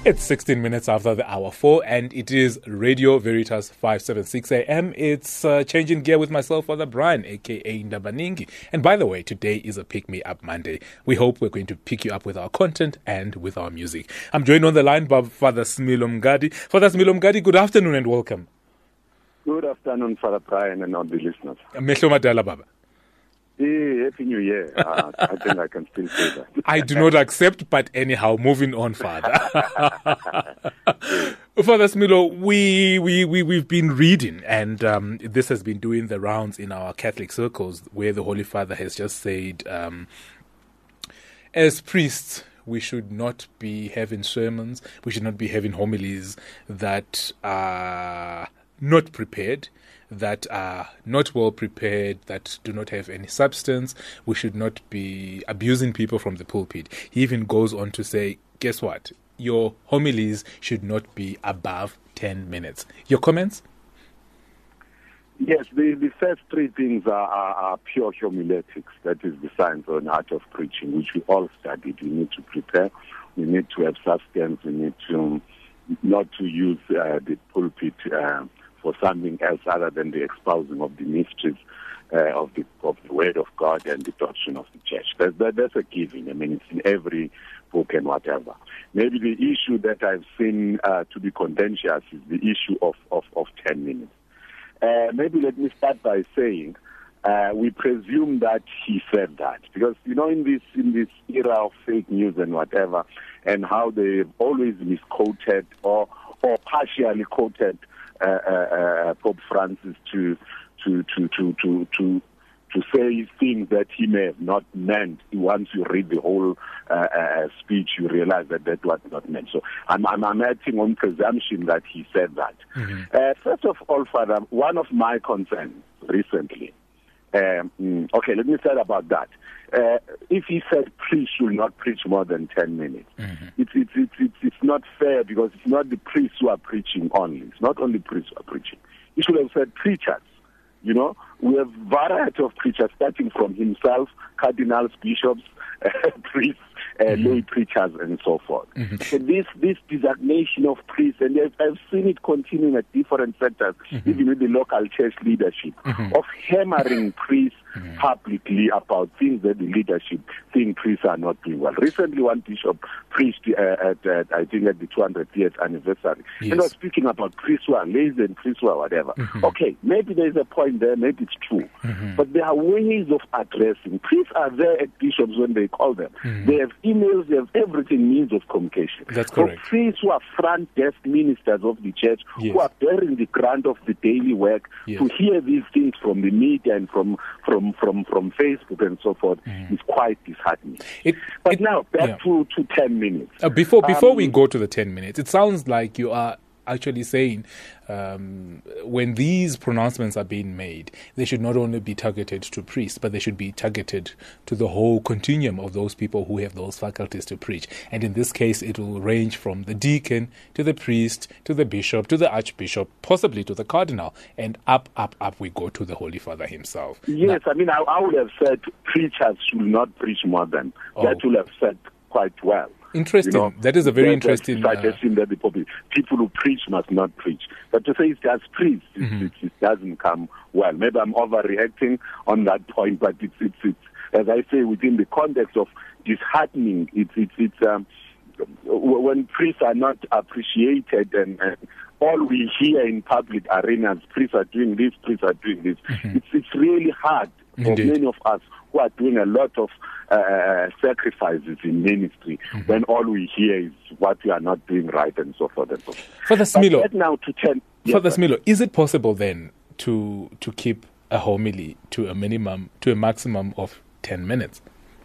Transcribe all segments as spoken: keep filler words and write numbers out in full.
It's sixteen minutes after the hour four, and it is Radio Veritas five seventy-six A M. It's uh, Changing Gear with myself, Father Brian, a k a. Ndabaningi. And by the way, today is a Pick Me Up Monday. We hope we're going to pick you up with our content and with our music. I'm joined on the line by Father Smilo Mngadi. Father Smilo Mngadi, good afternoon and welcome. Good afternoon, Father Brian, and all the listeners. Mehlo Madala, Baba. Hey, Happy New Year. Uh, I think I can still say that. I do not accept, but anyhow, moving on, Father. Father Smilo, we, we, we, we've been reading, and um, this has been doing the rounds in our Catholic circles, where the Holy Father has just said, um, as priests, we should not be having sermons, we should not be having homilies that are not prepared, that are not well prepared, that do not have any substance. We should not be abusing people from the pulpit. He even goes on to say, guess what? Your homilies should not be above ten minutes. Your comments? Yes, the, the first three things are, are, are pure homiletics. That is the science or an art of preaching, which we all studied. We need to prepare. We need to have substance. We need to not to use uh, the pulpit uh, for something else other than the espousing of the mysteries uh, of the of the Word of God and the doctrine of the Church. That, that, that's a given. I mean, it's in every book and whatever. Maybe the issue that I've seen uh, to be contentious is the issue of, of, of ten minutes. Uh, maybe let me start by saying uh, we presume that he said that because, you know, in this in this era of fake news and whatever, and how they've always misquoted or, or partially quoted Uh, uh, Pope Francis to to to to to to to say things that he may have not meant. Once you read the whole uh, uh, speech, you realize that that was not meant. So I'm, I'm, I'm acting on presumption that he said that. Mm-hmm. Uh, first of all, Father, one of my concerns recently. Um, okay, let me say about that. Uh, if he said priests should not preach more than ten minutes, mm-hmm. it's, it's, it's, it's, it's not fair because it's not the priests who are preaching only. It's not only priests who are preaching. He should have said preachers. You know, we have variety of preachers starting from himself, cardinals, bishops, uh, priests, uh, mm-hmm. lay preachers, and so forth. Mm-hmm. So this this designation of priests, and I've, I've seen it continuing at different sectors, mm-hmm. even with the local church leadership, mm-hmm. of hammering priests mm-hmm. publicly about things that the leadership think priests are not doing well. Recently, one bishop preached uh, at, at, I think, at the two hundredth anniversary, yes. and was speaking about priests who are lazy and priests who are whatever. Mm-hmm. Okay, maybe there's a point there, maybe it's true, mm-hmm. but there are ways of addressing. Priests are there at bishops when they call them. Mm-hmm. They have emails, they have everything, means of communication. That's correct. So priests who are front desk ministers of the church, yes. who are bearing the grunt of the daily work, yes. to hear these things from the media and from from from, from Facebook and so forth, mm. is quite disheartening. It, but it, now, back yeah. to, to ten minutes. Uh, before before um, we go to the ten minutes, it sounds like you are actually saying um, when these pronouncements are being made, they should not only be targeted to priests, but they should be targeted to the whole continuum of those people who have those faculties to preach. And in this case, it will range from the deacon to the priest to the bishop to the archbishop, possibly to the cardinal, and up, up, up we go to the Holy Father himself. Yes, now, I mean, I, I would have said preachers should not preach more than. Oh. That would have said quite well. Interesting. You know, that is a very interesting suggestion uh, that the people, people who preach must not preach. But to say it's just priests, mm-hmm. it, it doesn't come well. Maybe I'm overreacting on that point, but it's it's, it's as I say, within the context of disheartening. It's it's it's um, when priests are not appreciated and. and all we hear in public arenas, priests are doing this, priests are doing this. Mm-hmm. It's it's really hard for Indeed. many of us who are doing a lot of uh, sacrifices in ministry mm-hmm. when all we hear is what we are not doing right and so forth and so forth. Father Smilo, now to ten, yes, Father Smilo, is it possible then to to keep a homily to a minimum, to a maximum of ten minutes?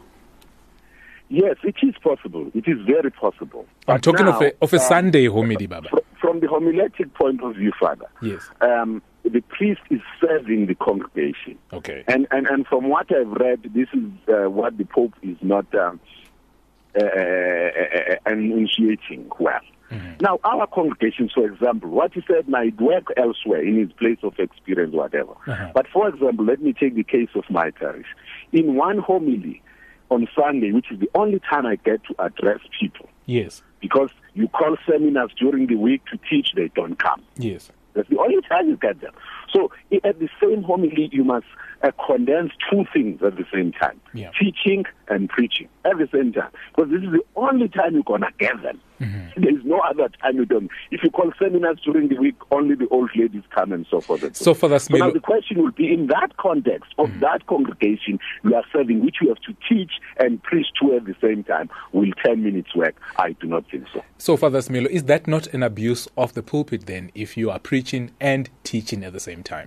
Yes, it is possible. It is very possible. I'm but talking now, of a, of a uh, Sunday homily, Baba. From the homiletic point of view, Father, yes, um, the priest is serving the congregation. Okay. And and, and from what I've read, this is uh, what the Pope is not um, uh, uh, uh, initiating well. Mm-hmm. Now, our congregations, for example, what he said might work elsewhere in his place of experience, whatever. Uh-huh. But for example, let me take the case of my parish. In one homily on Sunday, which is the only time I get to address people, yes, because you call seminars during the week to teach, they don't come. Yes. That's the only time you get them. So at the same homily, you must uh, condense two things at the same time. Yeah. Teaching and preaching at the same time. Because this is the only time you're going to get them. Mm-hmm. There is no other time you don't. If you call seminars during the week, only the old ladies come and so forth. And so, so for the so now the question will be, in that context of mm-hmm. that congregation you are serving, which you have to teach and preach to at the same time, will ten minutes work? I do not think so. So Father Smelo, is that not an abuse of the pulpit then, if you are preaching and teaching at the same time?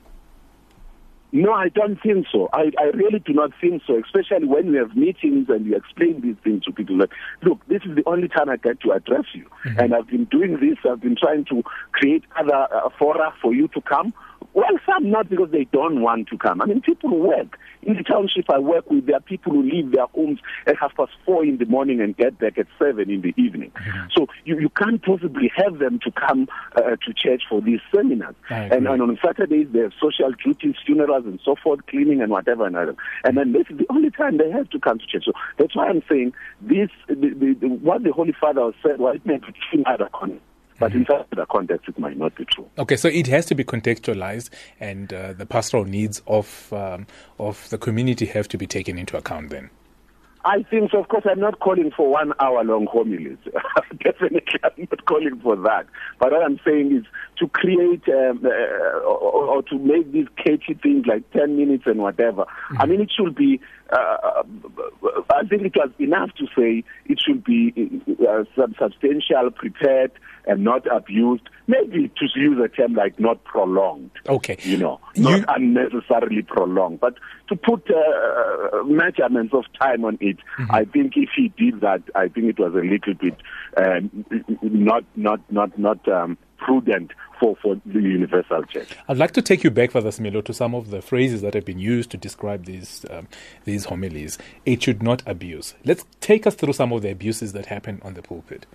No, I don't think so. I, I really do not think so, especially when we have meetings and you explain these things to people. Like, look, this is the only time I get to address you. Mm-hmm. And I've been doing this. I've been trying to create other uh, fora for you to come. Well, some not because they don't want to come. I mean, people work. In the township I work with, there are people who leave their homes at half past four in the morning and get back at seven in the evening. Mm-hmm. So you, you can't possibly have them to come uh, to church for these seminars. And, and on Saturdays, they have social duties, funerals and so forth, cleaning and whatever. And, other. and then this is the only time they have to come to church. So that's why I'm saying this, the, the, the, what the Holy Father said, well, it may be true in other contexts. But in other contexts, it might not be true. Okay, so it has to be contextualized, and uh, the pastoral needs of um, of the community have to be taken into account then. I think so. Of course, I'm not calling for one hour long homilies. Definitely, I'm not calling for that. But what I'm saying is to create um, uh, or, or to make these catchy things like ten minutes and whatever. Mm-hmm. I mean, it should be. Uh, I think it was enough to say it should be uh, substantial, prepared, and not abused. Maybe to use a term like not prolonged. Okay. You know, not you... unnecessarily prolonged. But to put uh, measurements of time on it, mm-hmm. I think if he did that, I think it was a little bit uh, not, not, not, not um, prudent for, for the Universal Church. I'd like to take you back, Father Smelo, to some of the phrases that have been used to describe these um, these homilies. It should not abuse. Let's take us through some of the abuses that happen on the pulpit.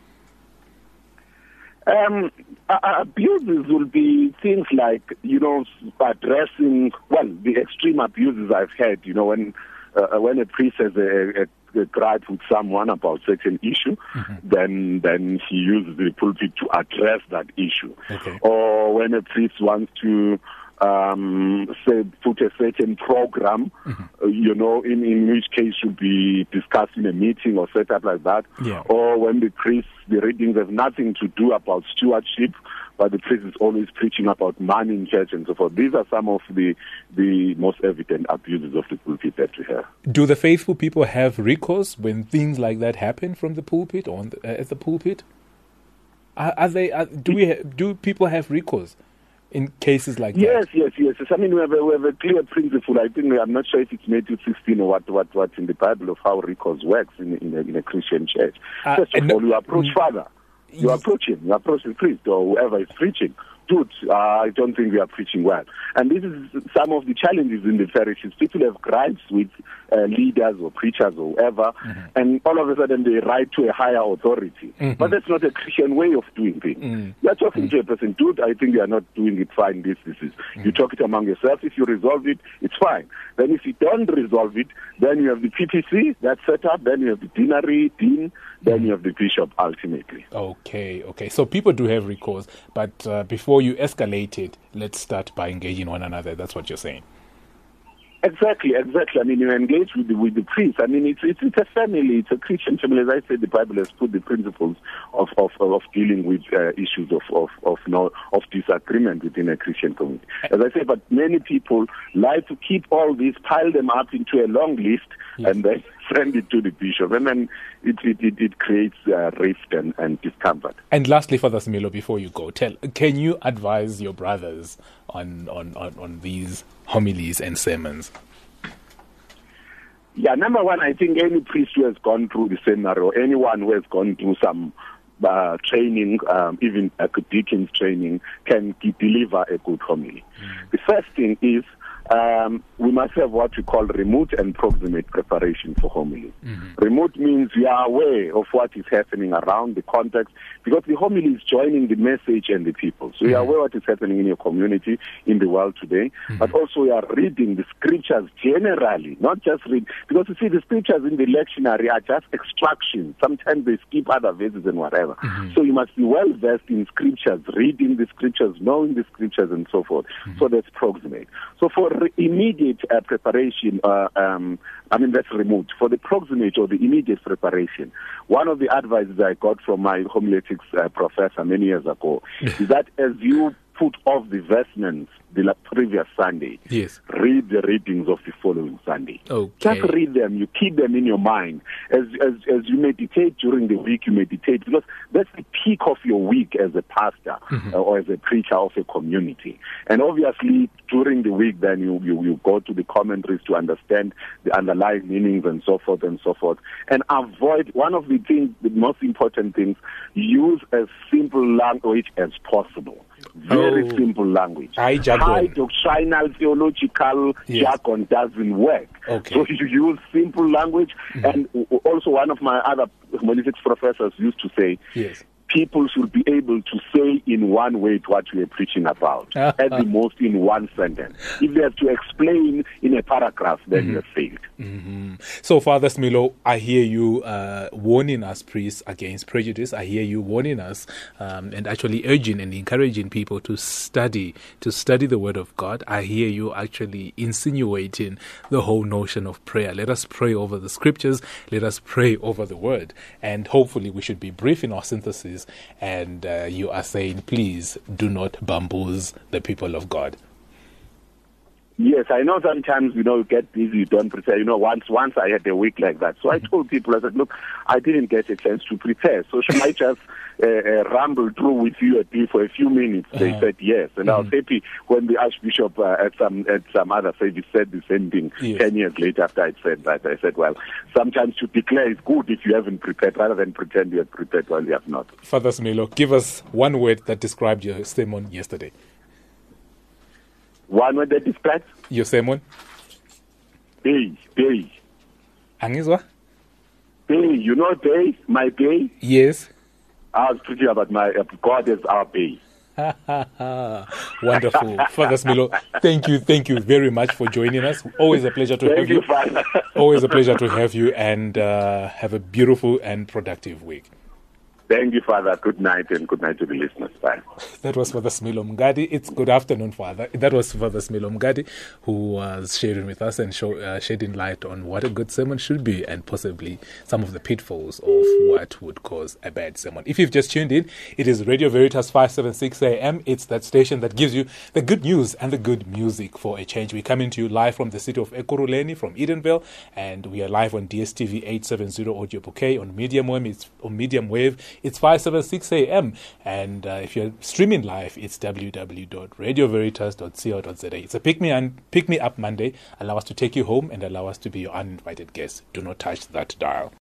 Um, abuses will be things like, you know, addressing, well, the extreme abuses I've had, you know, when uh, when a priest has a, a, a gripe with someone about certain issue, mm-hmm. then then he uses the pulpit to address that issue. Okay. Or when a priest wants to um, say put a certain program, mm-hmm. uh, you know, in, in which case should be discussed in a meeting or set up like that. Yeah. Or when the priest, the readings have nothing to do about stewardship, but the priest is always preaching about money in church and so forth. These are some of the the most evident abuses of the pulpit that we have. Do the faithful people have recourse when things like that happen from the pulpit or on the, uh, at the pulpit? Are, are they? Are, do we? Ha- do people have recourse in cases like yes, that? Yes, yes, yes. I mean, we have, a, we have a clear principle. I think I'm not sure if it's Matthew sixteen or what, what, what's in the Bible of how recourse works in in a, in a Christian church. Uh, First of all, you approach mm, Father. You approach him, you approach the priest or whoever is preaching. Dude, uh, I don't think we are preaching well. And this is some of the challenges in the parishes. People have gripes with uh, leaders or preachers or whoever, mm-hmm. and all of a sudden they write to a higher authority. Mm-hmm. But that's not a Christian way of doing things. Mm-hmm. You're talking mm-hmm. to a person, dude, I think you are not doing it fine, this, this is. Mm-hmm. You talk it among yourselves. If you resolve it, it's fine. Then if you don't resolve it, then you have the P P C, that's set up, then you have the deanery, dean, then mm-hmm. you have the bishop ultimately. Okay, okay. So people do have recourse, but uh, before you escalate it, let's start by engaging one another. That's what you're saying. Exactly, exactly. I mean, you engage with the, with the priest. I mean, it's, it's it's a family, it's a Christian family. As I said, the Bible has put the principles of of, of dealing with uh, issues of of of, no, of disagreement within a Christian community. As I say, but many people like to keep all these, pile them up into a long list, yes. and then send it to the bishop, and then it it, it, it creates uh, rift and, and discomfort. And lastly, Father Smelo, before you go, tell can you advise your brothers on on, on, on these homilies and sermons? Yeah, number one, I think any priest who has gone through the seminary or anyone who has gone through some uh, training, um, even a deacon's training, can deliver a good homily. Mm. The first thing is um, we must have what we call remote and proximate preparation for homily. Mm-hmm. Remote means we are aware of what is happening around the context, because the homily is joining the message and the people. So mm-hmm. we are aware what is happening in your community, in the world today, mm-hmm. but also we are reading the scriptures generally, not just read, because you see the scriptures in the lectionary are just extractions. Sometimes they skip other verses and whatever. Mm-hmm. So you must be well versed in scriptures, reading the scriptures, knowing the scriptures and so forth. Mm-hmm. So that's proximate. So for re- immediate uh, preparation, uh, um, I mean that's remote. For the proximate or the immediate preparation, one of the advices I got from my homiletics uh, professor many years ago is that as you put off the vestments the previous Sunday, yes, read the readings of the following Sunday. Okay. Just read them. You keep them in your mind. As, as as you meditate during the week, you meditate, because that's the peak of your week as a pastor mm-hmm. uh, or as a preacher of a community. And obviously, during the week, then you, you, you go to the commentaries to understand the underlying meanings and so forth and so forth. And avoid, one of the things, the most important things, use as simple language as possible. Very oh. simple language. High doctrinal theological yes. jargon doesn't work. Okay. So you use simple language. Mm-hmm. And also one of my other homiletics professors used to say, yes, people should be able to say in one word what we are preaching about, at the most in one sentence. If they have to explain in a paragraph, then mm-hmm. you have failed. Mm-hmm. So, Father Smilo, I hear you uh, warning us priests against prejudice. I hear you warning us um, and actually urging and encouraging people to study, to study the Word of God. I hear you actually insinuating the whole notion of prayer. Let us pray over the Scriptures. Let us pray over the Word. And hopefully we should be brief in our synthesis. And uh, you are saying, please do not bamboozle the people of God. Yes, I know sometimes, you know, you get busy, you don't prepare. You know, once once I had a week like that. So I told people, I said, look, I didn't get a chance to prepare. So should I just uh, uh, ramble through with you for a few minutes? They uh-huh. said yes. And mm-hmm. I was happy when the Archbishop uh, at some at some other service said the same thing yes. ten years later after I said that. I said, well, sometimes to declare is good if you haven't prepared, rather than pretend you have prepared while you have not. Father Smilo, give us one word that described your sermon yesterday. One word that describes? Your sermon? Day, day. Angizwa? Day, you know day, my day? Yes. I was preaching about my uh, God as our day. Wonderful. Father Smilo, thank you, thank you very much for joining us. Always a pleasure to thank have you. you. Father. Always a pleasure to have you, and uh, have a beautiful and productive week. Thank you, Father. Good night, and good night to the listeners. Bye. That was Father Smilo Mngadi. It's good afternoon, Father. That was Father Smilo Mngadi, who was sharing with us and show, uh, shedding light on what a good sermon should be, and possibly some of the pitfalls of what would cause a bad sermon. If you've just tuned in, it is Radio Veritas five seventy-six A M. It's that station that gives you the good news and the good music for a change. We're coming to you live from the city of Ekurhuleni, from Edenville, and we are live on D S T V eight seventy audio bouquet on medium wave. It's on medium wave. It's five seventy-six A M, and uh, if you're streaming live, it's w w w dot radio veritas dot co dot z a. It's a pick me and pick me up Monday. Allow us to take you home and allow us to be your uninvited guest. Do not touch that dial.